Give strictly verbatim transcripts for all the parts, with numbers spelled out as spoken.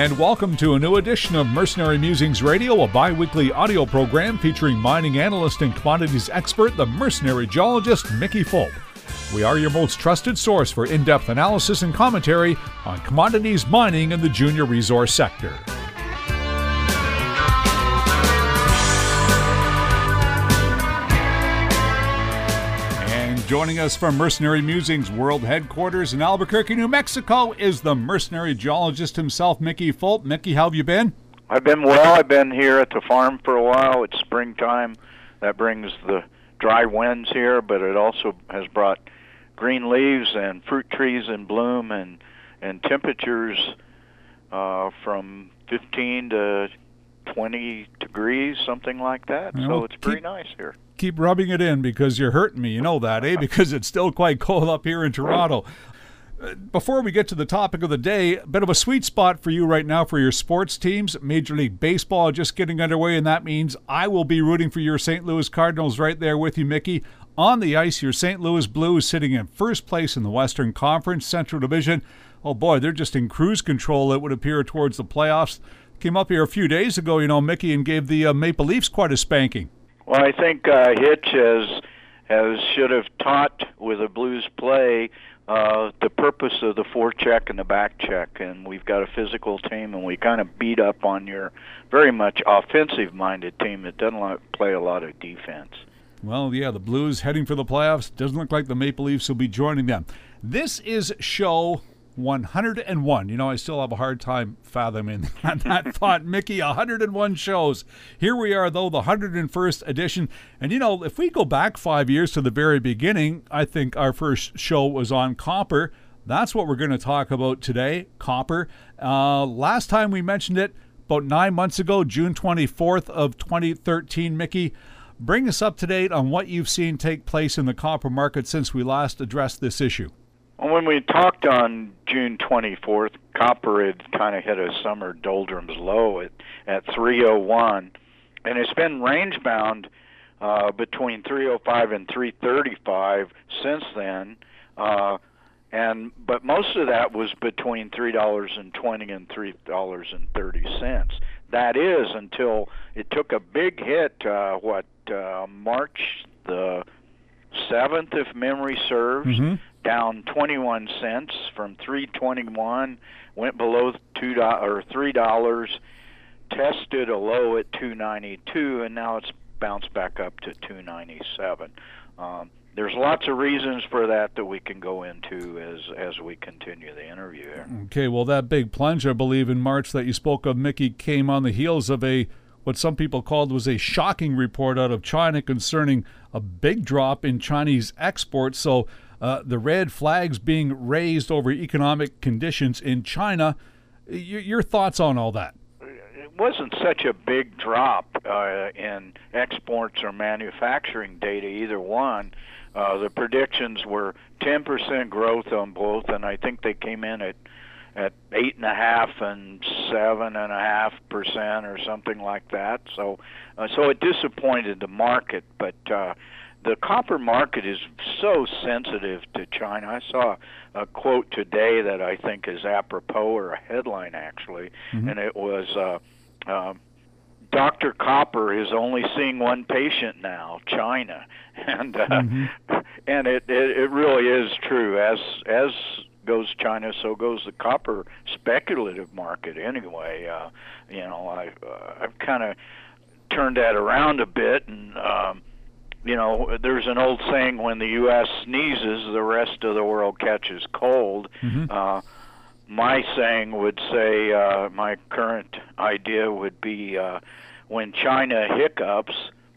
And welcome to a new edition of Mercenary Musings Radio, a bi-weekly audio program featuring mining analyst and commodities expert, the mercenary geologist, Mickey Fulp. We are your most trusted source for in-depth analysis and commentary on commodities, mining, and the junior resource sector. Joining us from Mercenary Musings World Headquarters in Albuquerque, New Mexico, is the mercenary geologist himself, Mickey Fulp. Mickey, how have you been? I've been well. I've been here at the farm for a while. It's springtime. That brings the dry winds here, but it also has brought green leaves and fruit trees in bloom and, and temperatures uh, from fifteen to twenty degrees, something like that. Well, so it's pretty keep- nice here. Keep rubbing it in because you're hurting me. You know that, eh? Because it's still quite cold up here in Toronto. Before we get to the topic of the day, a bit of a sweet spot for you right now for your sports teams. Major League Baseball just getting underway, and that means I will be rooting for your Saint Louis Cardinals right there with you, Mickey. On the ice, your Saint Louis Blues sitting in first place in the Western Conference Central Division. Oh boy, they're just in cruise control, it would appear, towards the playoffs. Came up here a few days ago, you know, Mickey, and gave the uh, Maple Leafs quite a spanking. Well, I think uh, Hitch has, has should have taught with the Blues play uh, the purpose of the forecheck and the back check, and we've got a physical team, and we kind of beat up on your very much offensive-minded team that doesn't like, play a lot of defense. Well, yeah, the Blues heading for the playoffs. Doesn't look like the Maple Leafs will be joining them. This is show one hundred one. You know, I still have a hard time fathoming that thought, Mickey. one hundred one shows. Here we are, though, the one hundred first edition. And, you know, if we go back five years to the very beginning, I think our first show was on copper. That's what we're going to talk about today, copper. Uh, last time we mentioned it, about nine months ago, June twenty-fourth of twenty thirteen, Mickey. Bring us up to date on what you've seen take place in the copper market since we last addressed this issue. Well, when we talked on June twenty-fourth, copper had kind of hit a summer doldrums low at, at three oh one, and it's been range-bound uh, between three oh five and three thirty-five since then, uh, and but most of that was between three dollars and twenty cents and three dollars and thirty cents. That is until it took a big hit, uh, what, uh, March the seventh, if memory serves, mm-hmm. down twenty-one cents from three twenty-one, went below two dollars or three dollars, tested a low at two ninety-two, and now it's bounced back up to two ninety-seven. Um, there's lots of reasons for that that we can go into as as we continue the interview here. Okay, well, that big plunge, I believe, in March that you spoke of, Mickey, came on the heels of a what some people called was a shocking report out of China concerning a big drop in Chinese exports. So uh, the red flags being raised over economic conditions in China. Y- your thoughts on all that? It wasn't such a big drop uh, in exports or manufacturing data, either one. Uh, the predictions were ten percent growth on both, and I think they came in at at eight and a half and seven and a half percent or something like that. So, uh, so it disappointed the market. But uh, the copper market is so sensitive to China. I saw a quote today that I think is apropos, or a headline actually, mm-hmm. and it was uh, uh, Doctor Copper is only seeing one patient now, China, and uh, mm-hmm. and it, it it really is true. As as goes China, so goes the copper speculative market anyway. Uh, you know, I, uh, I've kind of turned that around a bit, and, um, you know, there's an old saying, when the U S sneezes, the rest of the world catches cold. Mm-hmm. Uh, my saying would say, uh, my current idea would be, uh, when China hiccups,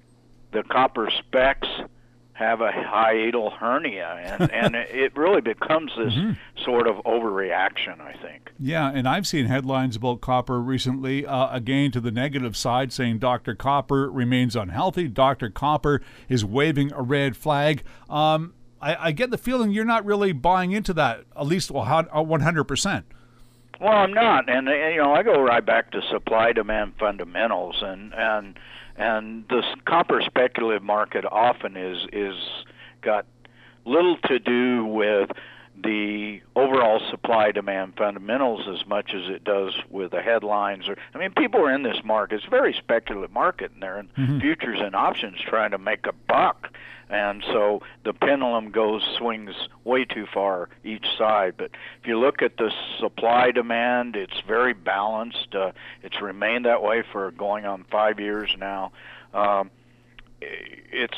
the copper specs have a hiatal hernia, and, and it really becomes this mm-hmm. sort of overreaction, I think. Yeah, and I've seen headlines about copper recently, uh, again to the negative side, saying Doctor Copper remains unhealthy, Doctor Copper is waving a red flag. Um, I, I get the feeling you're not really buying into that, at least one hundred percent. Well, I'm not, and you know, I go right back to supply-demand fundamentals, and and and the copper speculative market often is is got little to do with the overall supply-demand fundamentals as much as it does with the headlines. Or I mean, people are in this market. It's a very speculative market, and they're in mm-hmm. futures and options trying to make a buck. And so the pendulum goes swings way too far each side. But if you look at the supply-demand, it's very balanced. Uh, it's remained that way for going on five years now. Um, it's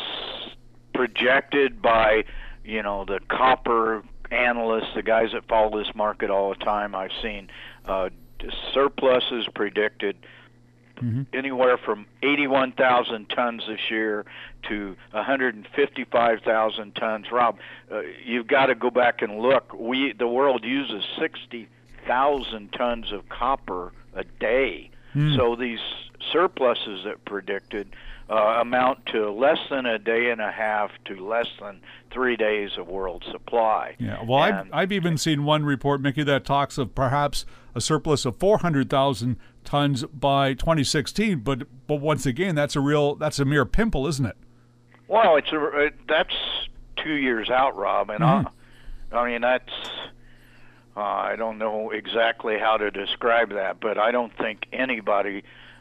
projected by, you know, the copper analysts, the guys that follow this market all the time. I've seen uh, surpluses predicted mm-hmm. anywhere from eighty-one thousand tons this year to one hundred fifty-five thousand tons. Rob, uh, you've got to go back and look. We the world uses sixty thousand tons of copper a day. Mm. So these surpluses that predicted uh, amount to less than a day and a half to less than three days of world supply. Yeah, well, and, I've, I've even seen one report, Mickey, that talks of perhaps a surplus of four hundred thousand tons by twenty sixteen. But but once again, that's a real that's a mere pimple, isn't it? Well, it's a that's two years out, Rob, and mm-hmm. I, I mean that's. Uh, I don't know exactly how to describe that, but I don't think anybody,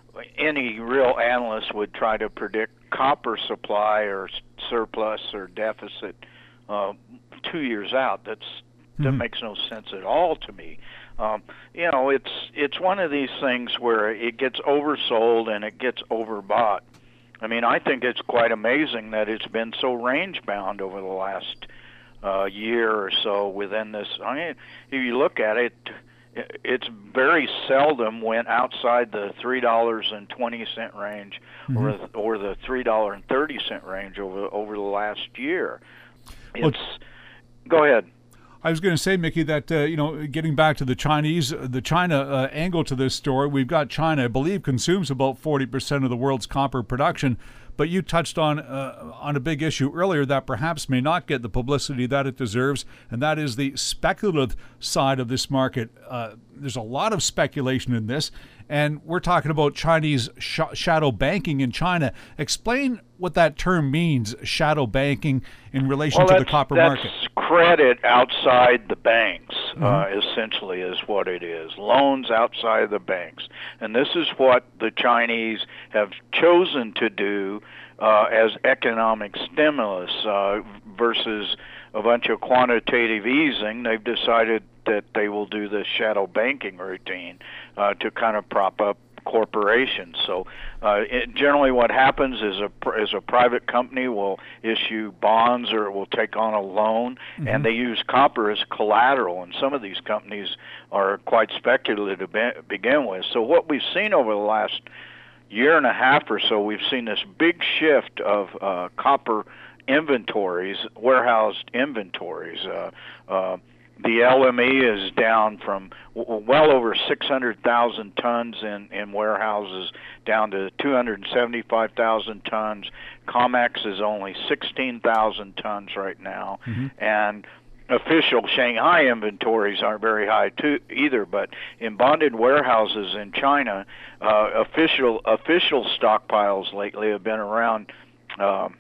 any real analyst would try to predict copper supply or surplus or deficit uh, two years out. That's mm-hmm. that makes no sense at all to me. Um, you know, it's it's one of these things where it gets oversold and it gets overbought. I mean, I think it's quite amazing that it's been so range bound over the last Uh, year or so within this. I mean, if you look at it, it's very seldom went outside the three dollars and twenty cent range mm-hmm. or or the three dollars and thirty cent range over over the last year. It's well, go ahead. I was going to say, Mickey, that uh, you know, getting back to the Chinese, the China uh, angle to this story, we've got China, I believe, consumes about forty percent of the world's copper production. But you touched on uh, on a big issue earlier that perhaps may not get the publicity that it deserves, and that is the speculative side of this market. Uh, there's a lot of speculation in this, and we're talking about Chinese sh- shadow banking in China. Explain what that term means, shadow banking, in relation well, to the copper that's market. That's credit outside the banks, mm-hmm. uh, essentially, is what it is. Loans outside the banks. And this is what the Chinese have chosen to do uh, as economic stimulus uh, versus a bunch of quantitative easing. They've decided that they will do the shadow banking routine uh, to kind of prop up corporations. So uh, it, generally what happens is a, is a private company will issue bonds or will take on a loan, mm-hmm. and they use copper as collateral, and some of these companies are quite speculative to be, begin with. So what we've seen over the last year and a half or so, we've seen this big shift of uh, copper inventories, warehoused inventories. Uh, uh, The L M E is down from well over six hundred thousand tons in, in warehouses down to two hundred seventy-five thousand tons. COMEX is only sixteen thousand tons right now. Mm-hmm. And official Shanghai inventories aren't very high too, either, but in bonded warehouses in China, uh, official official stockpiles lately have been around um,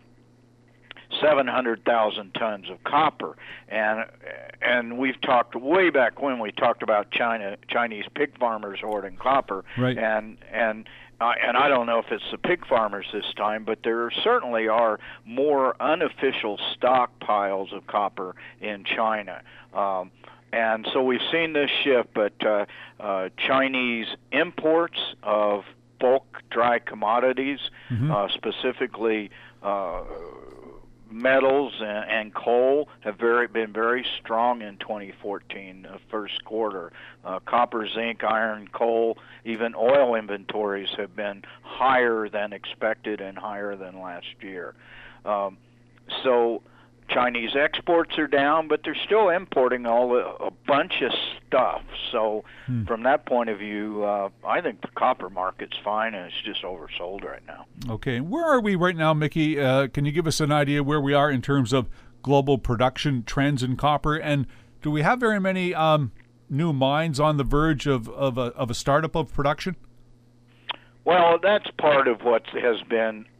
seven hundred thousand tons of copper, and and we've talked way back when we talked about China Chinese pig farmers hoarding copper, right. and and uh, and I don't know if it's the pig farmers this time, but there certainly are more unofficial stockpiles of copper in China. Um, and so we've seen this shift, but uh, uh, Chinese imports of bulk dry commodities, mm-hmm. uh, specifically uh, metals and, and coal, have very been very strong in twenty fourteen, uh, first quarter. Uh, copper, zinc, iron, coal, even oil inventories have been higher than expected and higher than last year. Um, so Chinese exports are down, but they're still importing all a, a bunch of stuff. So hmm. from that point of view, uh, I think the copper market's fine, and it's just oversold right now. Okay. Where are we right now, Mickey? Uh, can you give us an idea where we are in terms of global production trends in copper? And do we have very many um, new mines on the verge of, of, a, of a startup of production? Well, that's part of what has been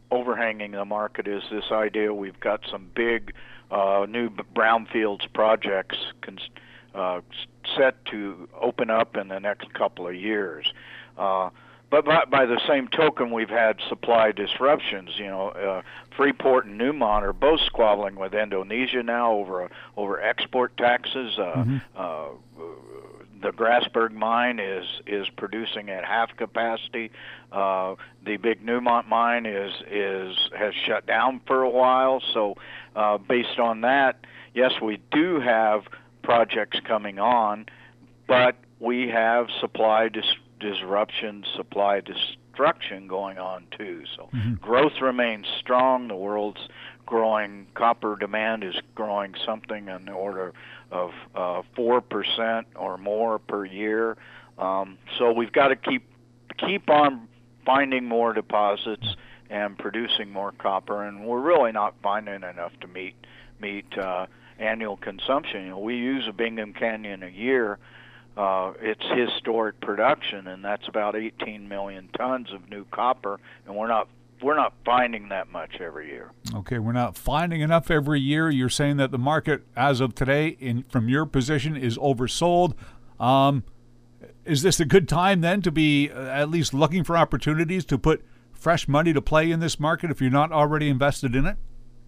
overhanging the market is this idea we've got some big uh, new brownfields projects cons- uh, set to open up in the next couple of years. Uh, But by, by the same token, we've had supply disruptions. You know, uh, Freeport and Newmont are both squabbling with Indonesia now over over export taxes. Uh, mm-hmm. uh, the Grasberg mine is is producing at half capacity. Uh, the big Newmont mine is is has shut down for a while. So, uh, based on that, yes, we do have projects coming on, but we have supply dis- disruption, supply destruction going on too. So mm-hmm. growth remains strong. The world's growing. Copper demand is growing something in the order of uh, four percent or more per year. Um, so we've got to keep keep on finding more deposits and producing more copper, and we're really not finding enough to meet meet uh, annual consumption. You know, we use a Bingham Canyon a year. Uh, it's historic production, and that's about eighteen million tons of new copper, and we're not we're not finding that much every year. Okay, we're not finding enough every year. You're saying that the market, as of today, in from your position, is oversold. Um, is this a good time then to be uh, at least looking for opportunities to put fresh money to play in this market if you're not already invested in it?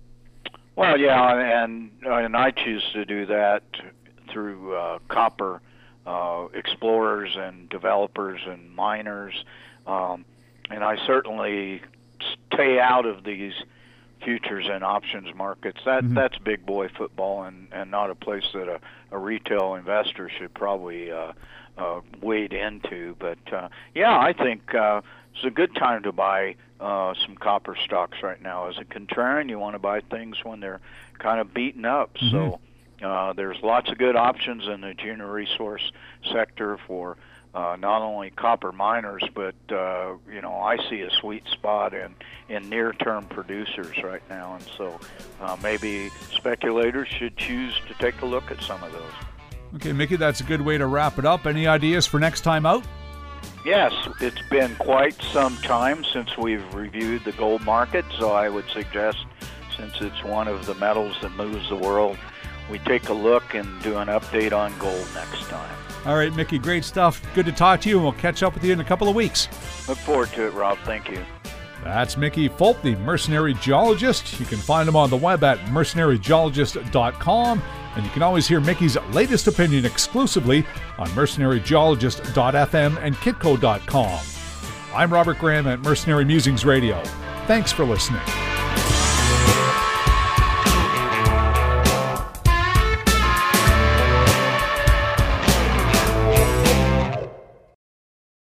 Well, yeah, and and I choose to do that through uh, copper. Uh, explorers and developers and miners, um, and I certainly stay out of these futures and options markets. That mm-hmm. that's big boy football, and, and not a place that a, a retail investor should probably uh, uh, wade into. But uh, yeah, I think uh, it's a good time to buy uh, some copper stocks right now. As a contrarian, you want to buy things when they're kind of beaten up. Mm-hmm. So. Uh, there's lots of good options in the junior resource sector for uh, not only copper miners, but uh, you know, I see a sweet spot in, in near-term producers right now, and so uh, maybe speculators should choose to take a look at some of those. Okay, Mickey, that's a good way to wrap it up. Any ideas for next time out? Yes, it's been quite some time since we've reviewed the gold market, so I would suggest, since it's one of the metals that moves the world, we take a look and do an update on gold next time. All right, Mickey, great stuff. Good to talk to you, and we'll catch up with you in a couple of weeks. Look forward to it, Rob. Thank you. That's Mickey Fulp, the Mercenary Geologist. You can find him on the web at mercenary geologist dot com, and you can always hear Mickey's latest opinion exclusively on mercenary geologist dot f m and kitco dot com. I'm Robert Graham at Mercenary Musings Radio. Thanks for listening.